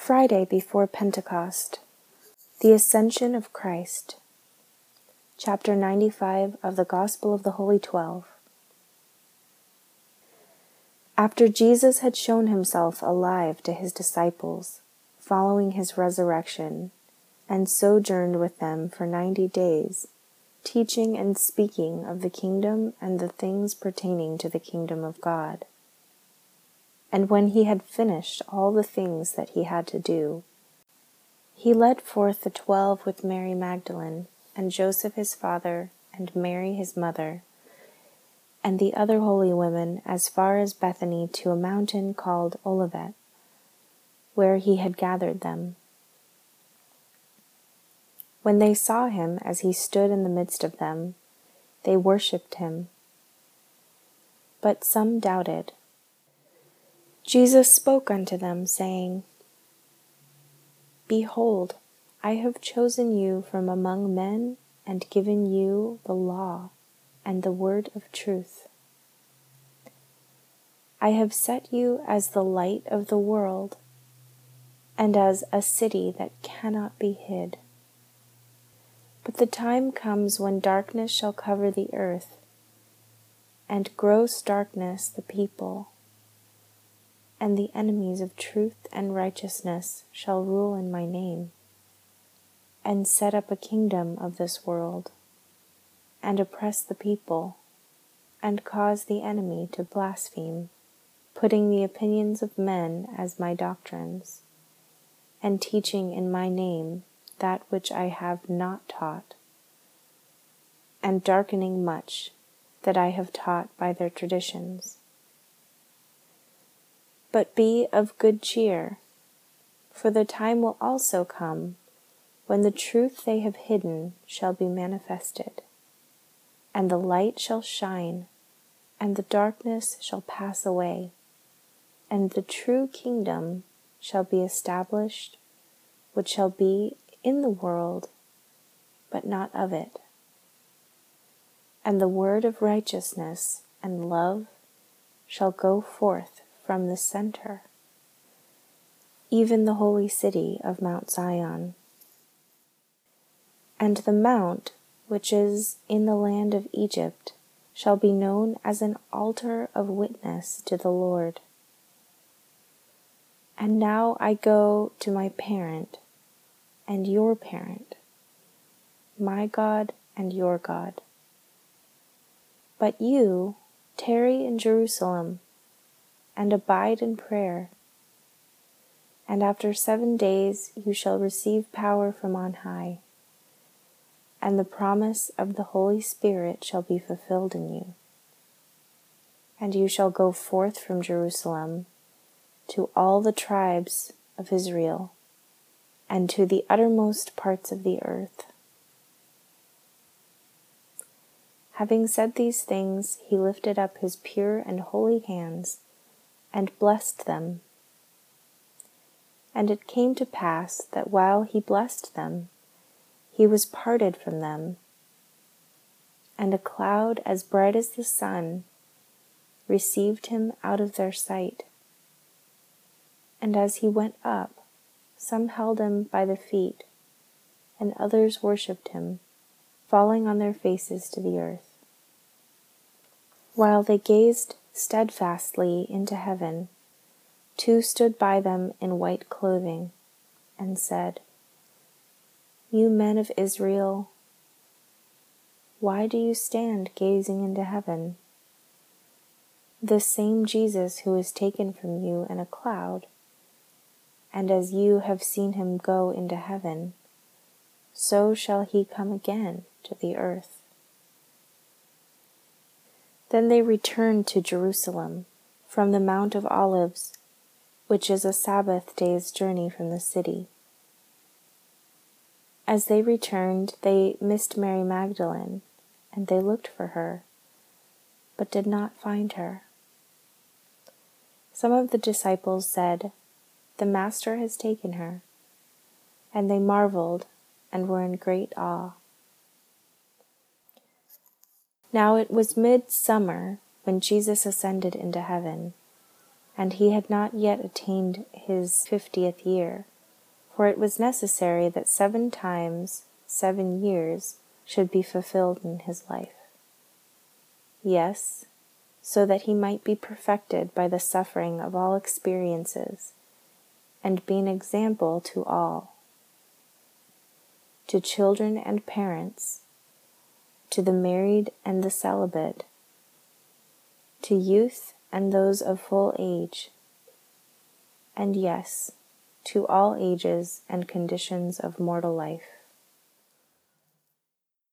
Friday before Pentecost, the Ascension of Christ. Chapter 95 of the Gospel of the Holy 12. After Jesus had shown himself alive to his disciples, following his resurrection, and sojourned with them for 90 days, teaching and speaking of the kingdom and the things pertaining to the kingdom of God. And when he had finished all the things that he had to do, he led forth the 12 with Mary Magdalene, and Joseph his father, and Mary his mother, and the other holy women as far as Bethany to a mountain called Olivet, where he had gathered them. When they saw him as he stood in the midst of them, they worshipped him. But some doubted. Jesus spoke unto them, saying, Behold, I have chosen you from among men and given you the law and the word of truth. I have set you as the light of the world, and as a city that cannot be hid. But the time comes when darkness shall cover the earth, and gross darkness the people, and the enemies of truth and righteousness shall rule in my name, and set up a kingdom of this world, and oppress the people, and cause the enemy to blaspheme, putting the opinions of men as my doctrines, and teaching in my name that which I have not taught, and darkening much that I have taught by their traditions. But be of good cheer, for the time will also come when the truth they have hidden shall be manifested, and the light shall shine, and the darkness shall pass away, and the true kingdom shall be established, which shall be in the world, but not of it. And the word of righteousness and love shall go forth from the center, even the holy city of Mount Zion. And the mount which is in the land of Egypt shall be known as an altar of witness to the Lord. And now I go to my parent and your parent, my God and your God. But you tarry in Jerusalem, and abide in prayer. And after 7 days you shall receive power from on high, and the promise of the Holy Spirit shall be fulfilled in you. And you shall go forth from Jerusalem to all the tribes of Israel, and to the uttermost parts of the earth. Having said these things, he lifted up his pure and holy hands, and blessed them. And it came to pass that while he blessed them, he was parted from them, and a cloud as bright as the sun received him out of their sight. And as he went up, some held him by the feet, and others worshipped him, falling on their faces to the earth. While they gazed steadfastly into heaven, 2 stood by them in white clothing, and said, You men of Israel, why do you stand gazing into heaven? This same Jesus who is taken from you in a cloud, and as you have seen him go into heaven, so shall he come again to the earth. Then they returned to Jerusalem from the Mount of Olives, which is a Sabbath day's journey from the city. As they returned, they missed Mary Magdalene, and they looked for her, but did not find her. Some of the disciples said, The Master has taken her. And they marveled and were in great awe. Now it was midsummer when Jesus ascended into heaven, and he had not yet attained his 50th year, For it was necessary that 7 times 7 years should be fulfilled in his life. Yes, so that he might be perfected by the suffering of all experiences, and be an example to all, to children and parents, to the married and the celibate, to youth and those of full age, and yes, to all ages and conditions of mortal life.